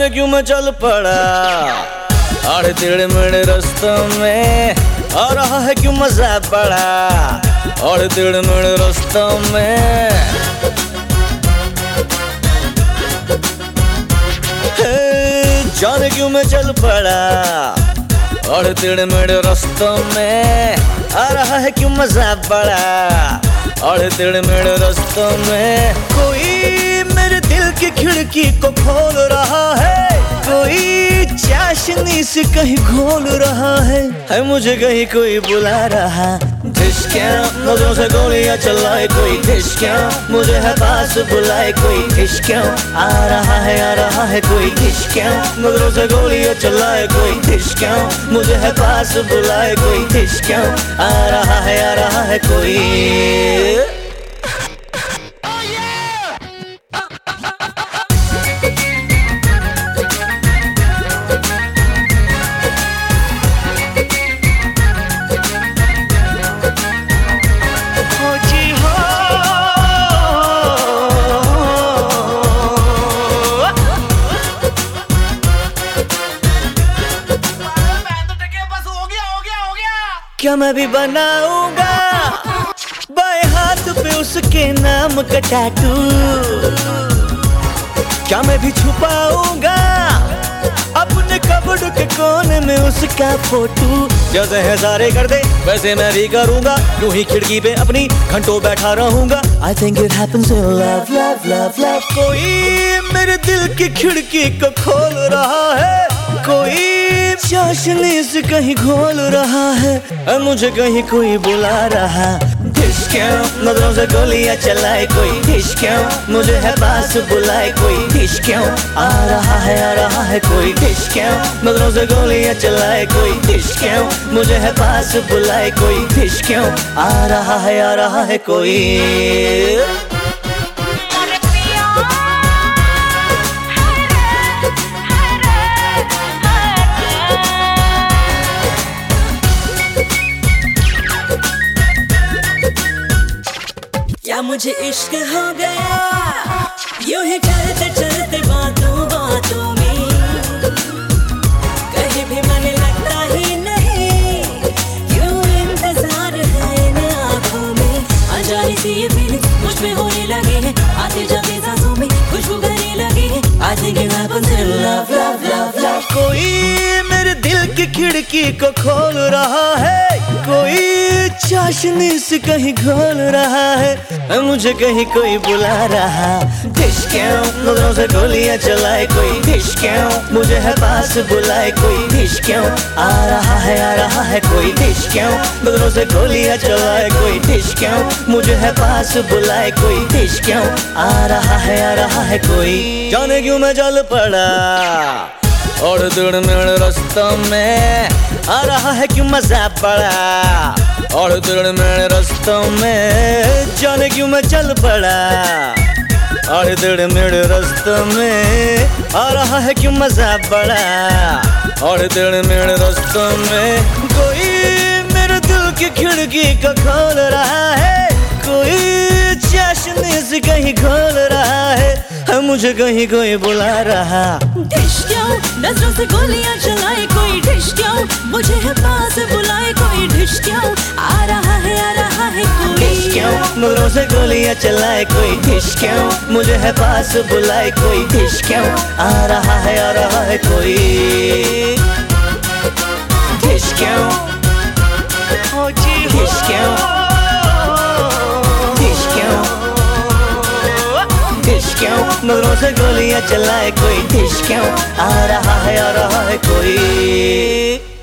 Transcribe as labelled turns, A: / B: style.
A: जाने क्यों मैं चल पड़ा आड़े टेढ़े मेढ़े रास्तों में, आ रहा है क्यों मजा बड़ा आड़े टेढ़े मेढ़े रास्तों में। जाने क्यों मैं चल पड़ा आड़े टेढ़े मेढ़े रास्तों में, आ रहा है क्यों मजा बड़ा आड़े टेढ़े मेढ़े रास्तों में। कोई मेरे दिल की खिड़की को खोल रहा है, कोई चाशनी से कहीं घोल रहा है मुझे कहीं कोई बुला रहा। ढिशक्या नजरों से गोलियां चलाए कोई, ढिशक्या मुझे है पास बुलाए कोई, ढिशक्या आ रहा है कोई, ढिशक्या नजरों से गोलियां चलाए कोई, ढिशक्या मुझे है पास बुलाए कोई, ढिशक्या आ रहा है कोई। क्या मैं भी बनाऊंगा बाएं हाथ पे उसके नाम का टैटू, क्या मैं भी छुपाऊंगा अपने कपड़ों के कोने में उसका फोटो। जैसे है सारे कर दे वैसे मैं भी करूंगा, यूं ही खिड़की पे अपनी घंटों बैठा रहूंगा। I think it happens in love, love, love, love। कोई मेरे दिल की खिड़की को खोल रहा है, कोई चाशनी से कहीं घोल रहा है मुझे कहीं कोई बुला रहा। ढिशक्या नजरों से गोलियां चलाए कोई, ढिशक्या मुझे है पास बुलाए कोई, ढिशक्या आ रहा है कोई, ढिशक्या नजरों से गोलियां चलाए कोई, ढिशक्या मुझे है पास बुलाए कोई, ढिशक्या आ रहा है कोई।
B: क्या मुझे इश्क हो गया यूं ही चलते चलते बातों बातों में, कहीं भी मन लगता ही नहीं, क्यों इंतजार है इन आँखों में। अनजानी सी ये फीलिंग मुझ पे होने लगे हैं, आते जाते सांसों में खुशबू करने लगे हैं। I think it happens in love, love, love, love।
A: कोई मेरे दिल की खिड़की को खोल रहा है, कोई चाशनी से कहीं घोल रहा है मुझे कहीं कोई बुला रहा। ढिशक्या नजरों से गोलियां चलाए कोई, ढिशक्या मुझे है पास बुलाए कोई, ढिशक्या आ रहा है कोई, ढिशक्या नजरों से गोलियां चलाए कोई, ढिशक्या मुझे है पास बुलाए कोई, ढिशक्या आ रहा है कोई। जाने क्यों मैं जल पड़ा और टेढ़े मेढ़े रास्तों में, आ रहा है क्यों मजा बड़ा और टेढ़े मेढ़े रास्तों में। जाने क्यों मैं चल पड़ा और टेढ़े मेढ़े रास्तों में, आ रहा है क्यों मजा बड़ा और टेढ़े मेढ़े रास्तों में। कोई मेरे दिल की खिड़की को खोल रहा है, कोई चाशनी से कहीं घोल रहा है मुझे कहीं कोई बुला रहा।
B: ढिशक्या नजरों से गोलियां चलाए कोई, ढिशक्या मुझे है पास बुलाए कोई, ढिशक्या आ रहा है कोई,
A: ढिशक्या नजरों से गोलियां चलाए कोई, ढिशक्या मुझे है पास बुलाए कोई, ढिशक्या आ रहा है कोई। ढिशक्या ढिशक्या नजरों से गोलियां चलाए कोई, ढिशक्या आ रहा है कोई।